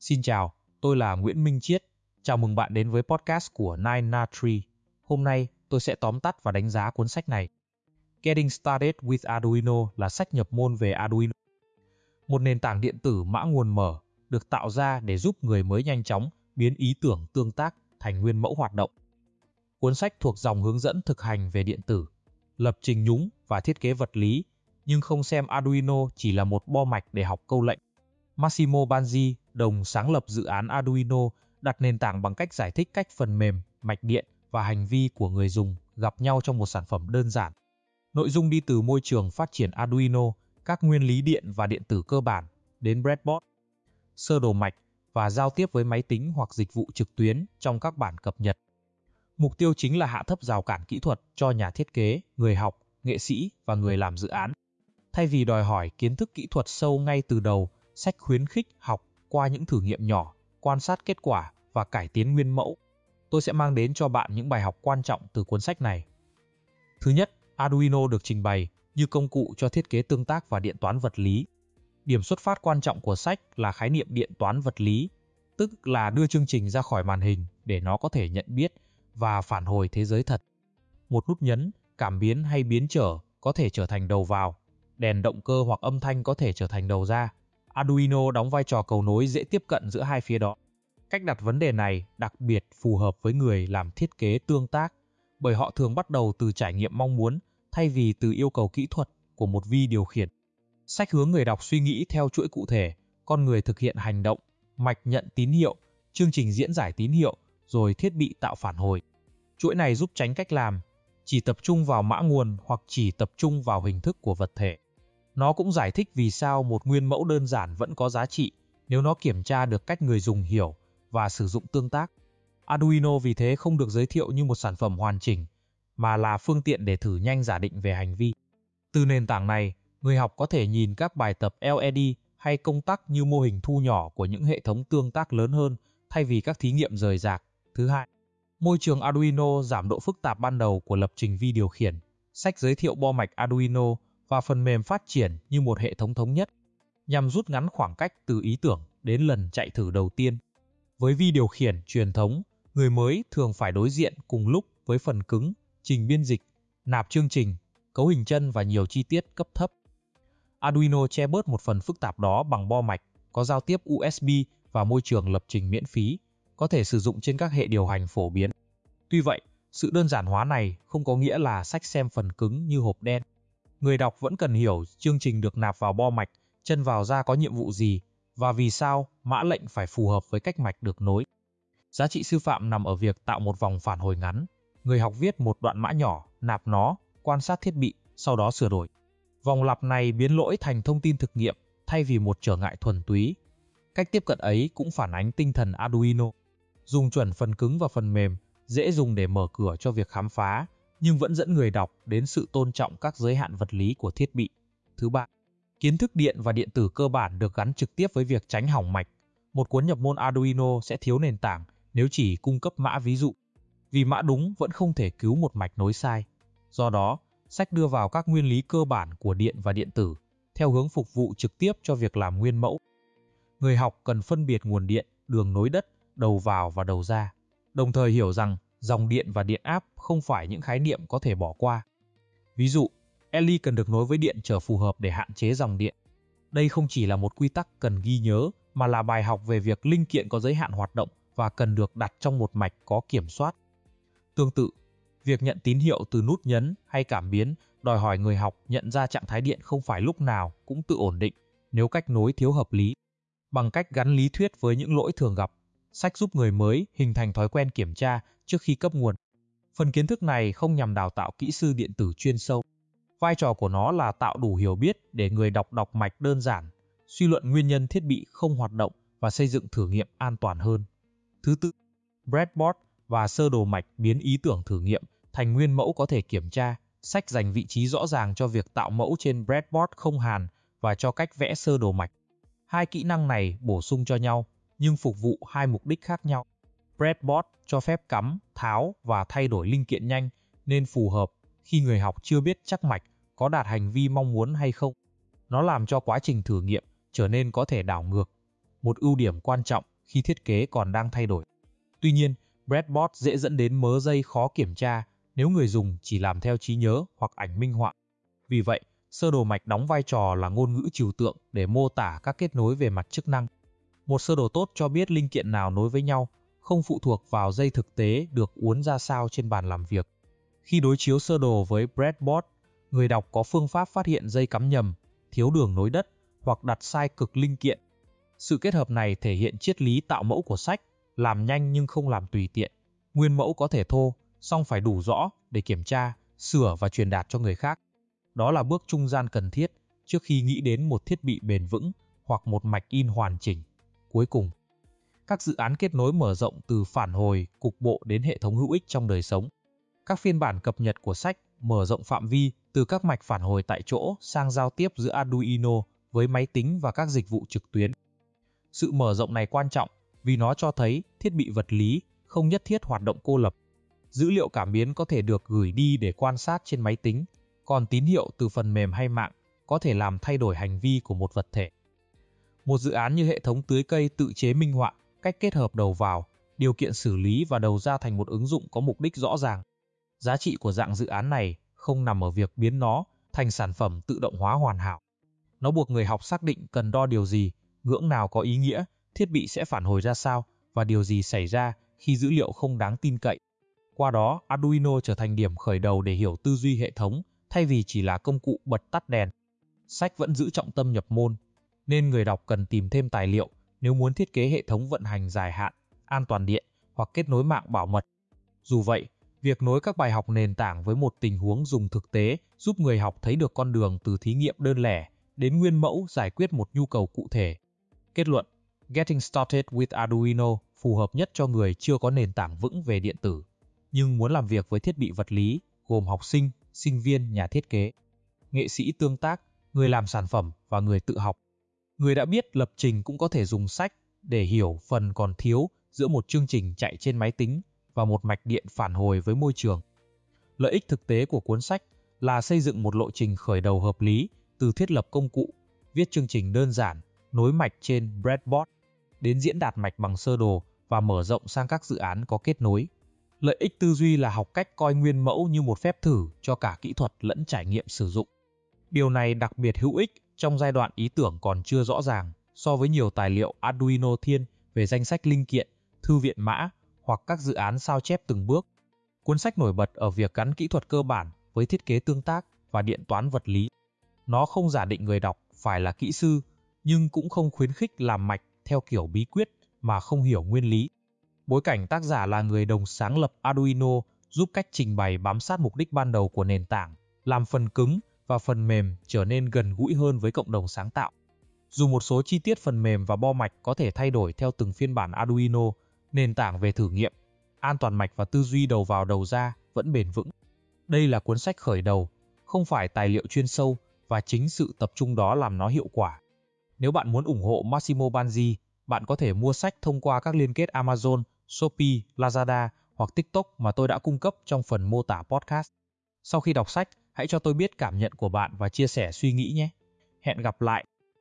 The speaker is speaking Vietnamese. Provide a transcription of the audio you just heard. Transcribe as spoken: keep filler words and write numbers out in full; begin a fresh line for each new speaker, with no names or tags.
Xin chào, tôi là Nguyễn Minh Chiết. Chào mừng bạn đến với podcast của Nine Na Tree. Hôm nay, tôi sẽ tóm tắt và đánh giá cuốn sách này. Getting Started with Arduino là sách nhập môn về Arduino. Một nền tảng điện tử mã nguồn mở được tạo ra để giúp người mới nhanh chóng biến ý tưởng tương tác thành nguyên mẫu hoạt động. Cuốn sách thuộc dòng hướng dẫn thực hành về điện tử, lập trình nhúng và thiết kế vật lý, nhưng không xem Arduino chỉ là một bo mạch để học câu lệnh. Massimo Banzi, đồng sáng lập dự án Arduino, đặt nền tảng bằng cách giải thích cách phần mềm, mạch điện và hành vi của người dùng gặp nhau trong một sản phẩm đơn giản. Nội dung đi từ môi trường phát triển Arduino, các nguyên lý điện và điện tử cơ bản, đến breadboard, sơ đồ mạch và giao tiếp với máy tính hoặc dịch vụ trực tuyến trong các bản cập nhật. Mục tiêu chính là hạ thấp rào cản kỹ thuật cho nhà thiết kế, người học, nghệ sĩ và người làm dự án. Thay vì đòi hỏi kiến thức kỹ thuật sâu ngay từ đầu, sách khuyến khích học qua những thử nghiệm nhỏ, quan sát kết quả và cải tiến nguyên mẫu. Tôi sẽ mang đến cho bạn những bài học quan trọng từ cuốn sách này. Thứ nhất, Arduino được trình bày như công cụ cho thiết kế tương tác và điện toán vật lý. Điểm xuất phát quan trọng của sách là khái niệm điện toán vật lý, tức là đưa chương trình ra khỏi màn hình để nó có thể nhận biết và phản hồi thế giới thật. Một nút nhấn, cảm biến hay biến trở có thể trở thành đầu vào, đèn động cơ hoặc âm thanh có thể trở thành đầu ra. Arduino đóng vai trò cầu nối dễ tiếp cận giữa hai phía đó. Cách đặt vấn đề này đặc biệt phù hợp với người làm thiết kế tương tác, bởi họ thường bắt đầu từ trải nghiệm mong muốn thay vì từ yêu cầu kỹ thuật của một vi điều khiển. Sách hướng người đọc suy nghĩ theo chuỗi cụ thể, con người thực hiện hành động, mạch nhận tín hiệu, chương trình diễn giải tín hiệu, rồi thiết bị tạo phản hồi. Chuỗi này giúp tránh cách làm chỉ tập trung vào mã nguồn hoặc chỉ tập trung vào hình thức của vật thể. Nó cũng giải thích vì sao một nguyên mẫu đơn giản vẫn có giá trị nếu nó kiểm tra được cách người dùng hiểu và sử dụng tương tác. Arduino vì thế không được giới thiệu như một sản phẩm hoàn chỉnh, mà là phương tiện để thử nhanh giả định về hành vi. Từ nền tảng này, người học có thể nhìn các bài tập lờ e đê hay công tắc như mô hình thu nhỏ của những hệ thống tương tác lớn hơn thay vì các thí nghiệm rời rạc. Thứ hai, môi trường Arduino giảm độ phức tạp ban đầu của lập trình vi điều khiển. Sách giới thiệu bo mạch Arduino và phần mềm phát triển như một hệ thống thống nhất, nhằm rút ngắn khoảng cách từ ý tưởng đến lần chạy thử đầu tiên. Với vi điều khiển truyền thống, người mới thường phải đối diện cùng lúc với phần cứng, trình biên dịch, nạp chương trình, cấu hình chân và nhiều chi tiết cấp thấp. Arduino che bớt một phần phức tạp đó bằng bo mạch, có giao tiếp u ét bê và môi trường lập trình miễn phí, có thể sử dụng trên các hệ điều hành phổ biến. Tuy vậy, sự đơn giản hóa này không có nghĩa là sách xem phần cứng như hộp đen. Người đọc vẫn cần hiểu chương trình được nạp vào bo mạch, chân vào ra có nhiệm vụ gì, và vì sao mã lệnh phải phù hợp với cách mạch được nối. Giá trị sư phạm nằm ở việc tạo một vòng phản hồi ngắn. Người học viết một đoạn mã nhỏ, nạp nó, quan sát thiết bị, sau đó sửa đổi. Vòng lặp này biến lỗi thành thông tin thực nghiệm thay vì một trở ngại thuần túy. Cách tiếp cận ấy cũng phản ánh tinh thần Arduino. Dùng chuẩn phần cứng và phần mềm, dễ dùng để mở cửa cho việc khám phá, nhưng vẫn dẫn người đọc đến sự tôn trọng các giới hạn vật lý của thiết bị. Thứ ba, kiến thức điện và điện tử cơ bản được gắn trực tiếp với việc tránh hỏng mạch. Một cuốn nhập môn Arduino sẽ thiếu nền tảng nếu chỉ cung cấp mã ví dụ, vì mã đúng vẫn không thể cứu một mạch nối sai. Do đó, sách đưa vào các nguyên lý cơ bản của điện và điện tử, theo hướng phục vụ trực tiếp cho việc làm nguyên mẫu. Người học cần phân biệt nguồn điện, đường nối đất, đầu vào và đầu ra, đồng thời hiểu rằng dòng điện và điện áp không phải những khái niệm có thể bỏ qua. Ví dụ, lờ e đê cần được nối với điện trở phù hợp để hạn chế dòng điện. Đây không chỉ là một quy tắc cần ghi nhớ, mà là bài học về việc linh kiện có giới hạn hoạt động và cần được đặt trong một mạch có kiểm soát. Tương tự, việc nhận tín hiệu từ nút nhấn hay cảm biến đòi hỏi người học nhận ra trạng thái điện không phải lúc nào cũng tự ổn định nếu cách nối thiếu hợp lý. Bằng cách gắn lý thuyết với những lỗi thường gặp, sách giúp người mới hình thành thói quen kiểm tra trước khi cấp nguồn. Phần kiến thức này không nhằm đào tạo kỹ sư điện tử chuyên sâu. Vai trò của nó là tạo đủ hiểu biết để người đọc đọc mạch đơn giản, suy luận nguyên nhân thiết bị không hoạt động và xây dựng thử nghiệm an toàn hơn. Thứ tư, breadboard và sơ đồ mạch biến ý tưởng thử nghiệm thành nguyên mẫu có thể kiểm tra. Sách dành vị trí rõ ràng cho việc tạo mẫu trên breadboard không hàn và cho cách vẽ sơ đồ mạch. Hai kỹ năng này bổ sung cho nhau, nhưng phục vụ hai mục đích khác nhau. Breadboard cho phép cắm, tháo và thay đổi linh kiện nhanh, nên phù hợp khi người học chưa biết chắc mạch có đạt hành vi mong muốn hay không. Nó làm cho quá trình thử nghiệm trở nên có thể đảo ngược. Một ưu điểm quan trọng khi thiết kế còn đang thay đổi. Tuy nhiên, breadboard dễ dẫn đến mớ dây khó kiểm tra nếu người dùng chỉ làm theo trí nhớ hoặc ảnh minh họa. Vì vậy, sơ đồ mạch đóng vai trò là ngôn ngữ trừu tượng để mô tả các kết nối về mặt chức năng. Một sơ đồ tốt cho biết linh kiện nào nối với nhau, không phụ thuộc vào dây thực tế được uốn ra sao trên bàn làm việc. Khi đối chiếu sơ đồ với breadboard, người đọc có phương pháp phát hiện dây cắm nhầm, thiếu đường nối đất hoặc đặt sai cực linh kiện. Sự kết hợp này thể hiện triết lý tạo mẫu của sách, làm nhanh nhưng không làm tùy tiện. Nguyên mẫu có thể thô, song phải đủ rõ để kiểm tra, sửa và truyền đạt cho người khác. Đó là bước trung gian cần thiết trước khi nghĩ đến một thiết bị bền vững hoặc một mạch in hoàn chỉnh. Cuối cùng, các dự án kết nối mở rộng từ phản hồi, cục bộ đến hệ thống hữu ích trong đời sống. Các phiên bản cập nhật của sách mở rộng phạm vi từ các mạch phản hồi tại chỗ sang giao tiếp giữa Arduino với máy tính và các dịch vụ trực tuyến. Sự mở rộng này quan trọng vì nó cho thấy thiết bị vật lý không nhất thiết hoạt động cô lập. Dữ liệu cảm biến có thể được gửi đi để quan sát trên máy tính, còn tín hiệu từ phần mềm hay mạng có thể làm thay đổi hành vi của một vật thể. Một dự án như hệ thống tưới cây tự chế minh họa, cách kết hợp đầu vào, điều kiện xử lý và đầu ra thành một ứng dụng có mục đích rõ ràng. Giá trị của dạng dự án này không nằm ở việc biến nó thành sản phẩm tự động hóa hoàn hảo. Nó buộc người học xác định cần đo điều gì, ngưỡng nào có ý nghĩa, thiết bị sẽ phản hồi ra sao và điều gì xảy ra khi dữ liệu không đáng tin cậy. Qua đó, Arduino trở thành điểm khởi đầu để hiểu tư duy hệ thống thay vì chỉ là công cụ bật tắt đèn. Sách vẫn giữ trọng tâm nhập môn, nên người đọc cần tìm thêm tài liệu nếu muốn thiết kế hệ thống vận hành dài hạn, an toàn điện hoặc kết nối mạng bảo mật. Dù vậy, việc nối các bài học nền tảng với một tình huống dùng thực tế giúp người học thấy được con đường từ thí nghiệm đơn lẻ đến nguyên mẫu giải quyết một nhu cầu cụ thể. Kết luận, Getting Started with Arduino phù hợp nhất cho người chưa có nền tảng vững về điện tử, nhưng muốn làm việc với thiết bị vật lý, gồm học sinh, sinh viên, nhà thiết kế, nghệ sĩ tương tác, người làm sản phẩm và người tự học. Người đã biết lập trình cũng có thể dùng sách để hiểu phần còn thiếu giữa một chương trình chạy trên máy tính và một mạch điện phản hồi với môi trường. Lợi ích thực tế của cuốn sách là xây dựng một lộ trình khởi đầu hợp lý từ thiết lập công cụ, viết chương trình đơn giản, nối mạch trên breadboard, đến diễn đạt mạch bằng sơ đồ và mở rộng sang các dự án có kết nối. Lợi ích tư duy là học cách coi nguyên mẫu như một phép thử cho cả kỹ thuật lẫn trải nghiệm sử dụng. Điều này đặc biệt hữu ích trong giai đoạn ý tưởng còn chưa rõ ràng so với nhiều tài liệu Arduino thiên về danh sách linh kiện, thư viện mã hoặc các dự án sao chép từng bước. Cuốn sách nổi bật ở việc gắn kỹ thuật cơ bản với thiết kế tương tác và điện toán vật lý. Nó không giả định người đọc phải là kỹ sư, nhưng cũng không khuyến khích làm mạch theo kiểu bí quyết mà không hiểu nguyên lý. Bối cảnh tác giả là người đồng sáng lập Arduino giúp cách trình bày bám sát mục đích ban đầu của nền tảng, làm phần cứng và phần mềm trở nên gần gũi hơn với cộng đồng sáng tạo. Dù một số chi tiết phần mềm và bo mạch có thể thay đổi theo từng phiên bản Arduino, nền tảng về thử nghiệm, an toàn mạch và tư duy đầu vào đầu ra vẫn bền vững. Đây là cuốn sách khởi đầu, không phải tài liệu chuyên sâu, và chính sự tập trung đó làm nó hiệu quả. Nếu bạn muốn ủng hộ Massimo Banzi, bạn có thể mua sách thông qua các liên kết Amazon, Shopee, Lazada hoặc TikTok mà tôi đã cung cấp trong phần mô tả podcast. Sau khi đọc sách, hãy cho tôi biết cảm nhận của bạn và chia sẻ suy nghĩ nhé. Hẹn gặp lại!